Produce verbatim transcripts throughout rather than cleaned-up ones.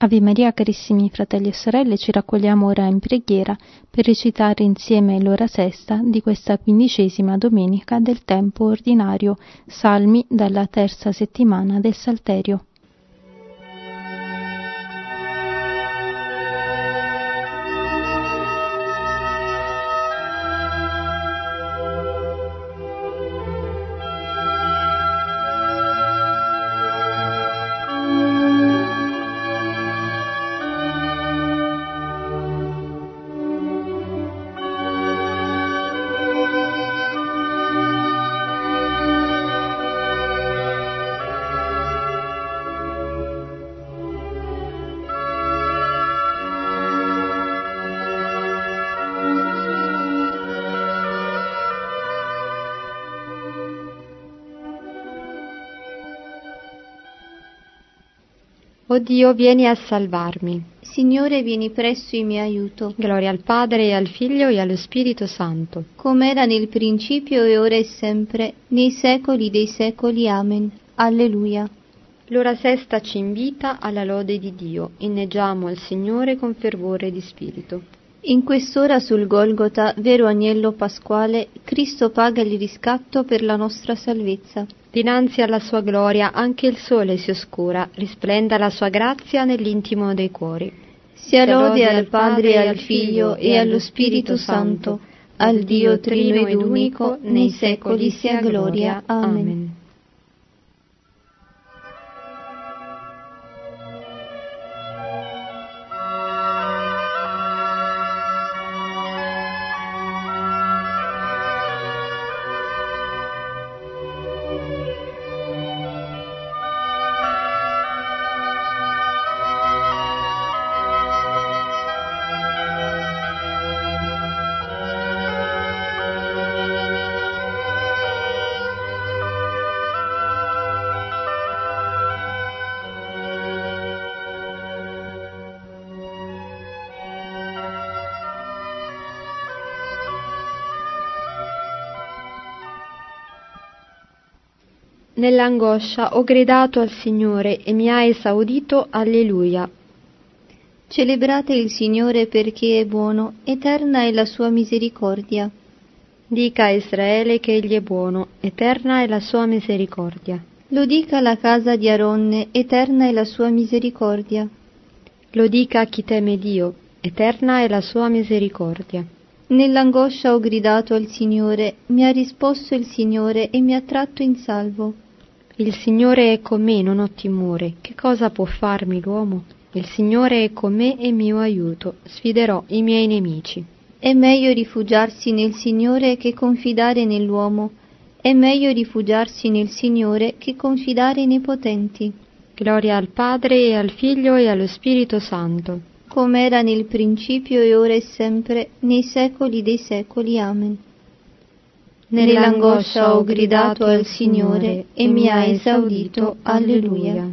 Ave Maria, carissimi fratelli e sorelle, ci raccogliamo ora in preghiera per recitare insieme l'ora sesta di questa quindicesima domenica del tempo ordinario, salmi dalla terza settimana del Salterio. O Dio, vieni a salvarmi. Signore, vieni presto in mio aiuto. Gloria al Padre, e al Figlio, e allo Spirito Santo. Come era nel principio, e ora e sempre, nei secoli dei secoli. Amen. Alleluia. L'ora sesta ci invita alla lode di Dio. Inneggiamo al Signore con fervore di spirito. In quest'ora sul Golgota, vero agnello pasquale, Cristo paga il riscatto per la nostra salvezza. Dinanzi alla sua gloria anche il sole si oscura, risplenda la sua grazia nell'intimo dei cuori. Sia lode al Padre e al Figlio e allo Spirito Santo, al Dio trino ed unico, nei secoli sia gloria. Amen. Nell'angoscia ho gridato al Signore e mi ha esaudito. Alleluia. Celebrate il Signore perché è buono, eterna è la sua misericordia. Dica a Israele che Egli è buono, eterna è la sua misericordia. Lo dica la casa di Aronne, eterna è la sua misericordia. Lo dica a chi teme Dio, eterna è la sua misericordia. Nell'angoscia ho gridato al Signore, mi ha risposto il Signore e mi ha tratto in salvo. Il Signore è con me, non ho timore. Che cosa può farmi l'uomo? Il Signore è con me e mio aiuto. Sfiderò i miei nemici. È meglio rifugiarsi nel Signore che confidare nell'uomo. È meglio rifugiarsi nel Signore che confidare nei potenti. Gloria al Padre e al Figlio e allo Spirito Santo. Come era nel principio e ora e sempre, nei secoli dei secoli. Amen. Nell'angoscia ho gridato al Signore e mi ha esaudito. Alleluia.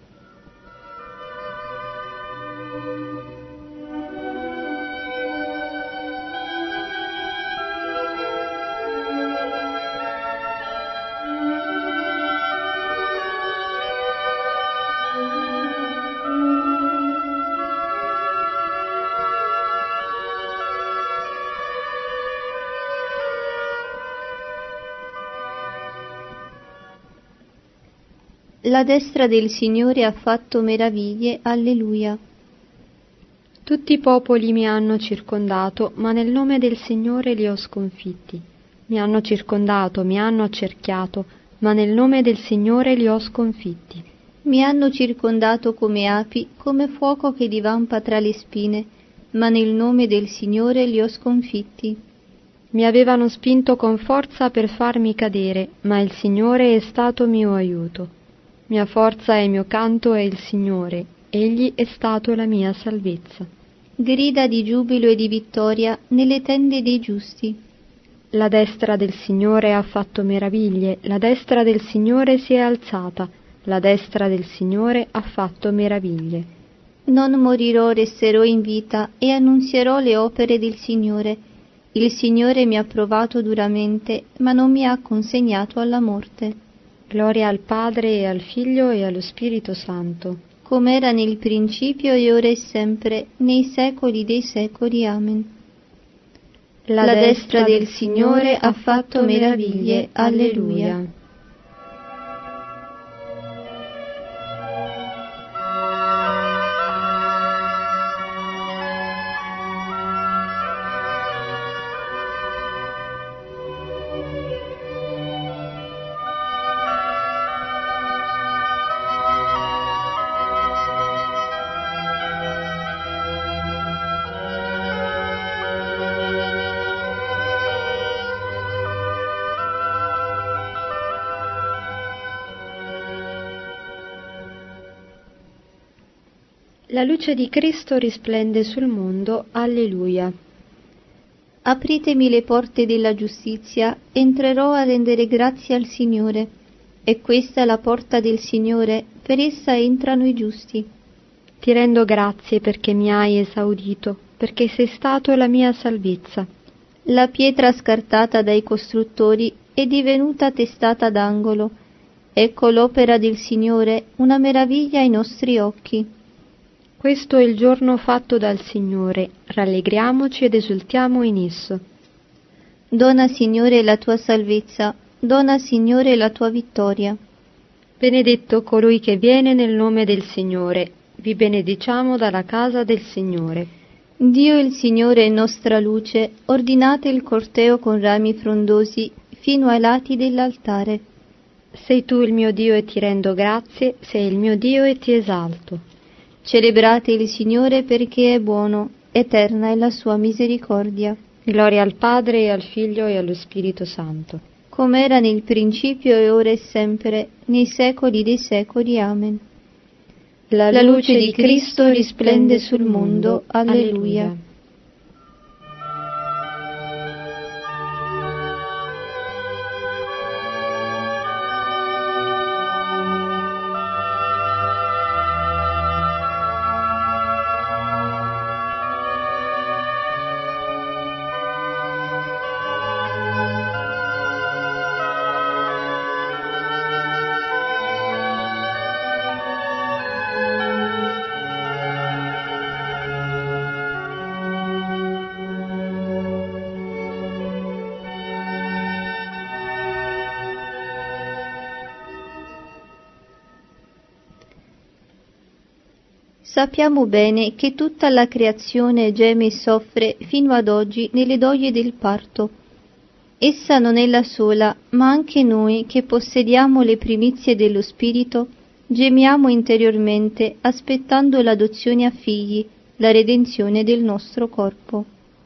La destra del Signore ha fatto meraviglie. Alleluia. Tutti i popoli mi hanno circondato, ma nel nome del Signore li ho sconfitti. Mi hanno circondato, mi hanno accerchiato, ma nel nome del Signore li ho sconfitti. Mi hanno circondato come api, come fuoco che divampa tra le spine, ma nel nome del Signore li ho sconfitti. Mi avevano spinto con forza per farmi cadere, ma il Signore è stato mio aiuto. Mia forza e mio canto è il Signore, Egli è stato la mia salvezza. Grida di giubilo e di vittoria nelle tende dei giusti. La destra del Signore ha fatto meraviglie, la destra del Signore si è alzata, la destra del Signore ha fatto meraviglie. Non morirò, resterò in vita e annunzierò le opere del Signore. Il Signore mi ha provato duramente, ma non mi ha consegnato alla morte. Gloria al Padre e al Figlio e allo Spirito Santo. come era nel principio e ora e sempre, nei secoli dei secoli. Amen. La, La destra del Signore ha fatto meraviglie. Alleluia. La luce di Cristo risplende sul mondo. Alleluia. Apritemi le porte della giustizia, entrerò a rendere grazie al Signore. È questa la porta del Signore, per essa entrano i giusti. Ti rendo grazie perché mi hai esaudito, perché sei stato la mia salvezza. La pietra scartata dai costruttori è divenuta testata d'angolo. Ecco l'opera del Signore, una meraviglia ai nostri occhi. Questo è il giorno fatto dal Signore, rallegriamoci ed esultiamo in esso. Dona, Signore, la tua salvezza, dona, Signore, la tua vittoria. Benedetto colui che viene nel nome del Signore, vi benediciamo dalla casa del Signore. Dio il Signore è nostra luce, ordinate il corteo con rami frondosi fino ai lati dell'altare. Sei tu il mio Dio e ti rendo grazie, sei il mio Dio e ti esalto. Celebrate il Signore perché è buono, eterna è la sua misericordia. Gloria al Padre e al Figlio e allo Spirito Santo. Come era nel principio e ora e sempre, nei secoli dei secoli. Amen. La, la luce di Cristo risplende sul mondo. Alleluia. Sappiamo bene che tutta la creazione geme e soffre fino ad oggi nelle doglie del parto. Essa non è la sola, ma anche noi che possediamo le primizie dello Spirito, gemiamo interiormente aspettando l'adozione a figli, la redenzione del nostro corpo.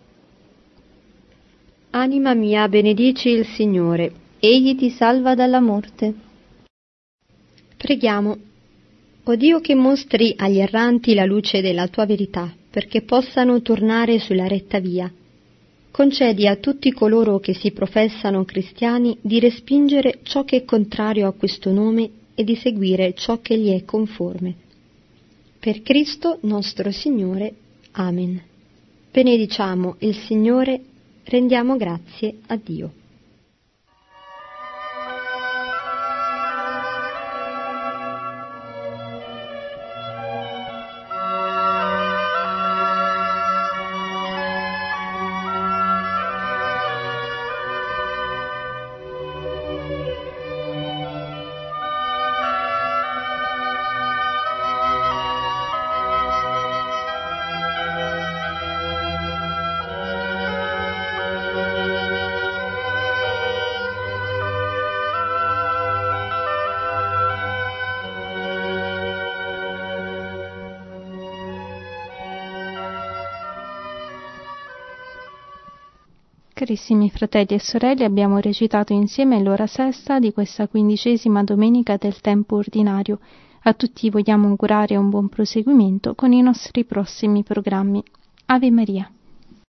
Anima mia, benedici il Signore. Egli ti salva dalla morte. Preghiamo. O Dio che mostri agli erranti la luce della tua verità, perché possano tornare sulla retta via, concedi a tutti coloro che si professano cristiani di respingere ciò che è contrario a questo nome e di seguire ciò che gli è conforme. Per Cristo nostro Signore. Amen. Benediciamo il Signore, rendiamo grazie a Dio. Carissimi fratelli e sorelle, abbiamo recitato insieme l'ora sesta di questa quindicesima domenica del tempo ordinario. A tutti vogliamo augurare un buon proseguimento con i nostri prossimi programmi. Ave Maria.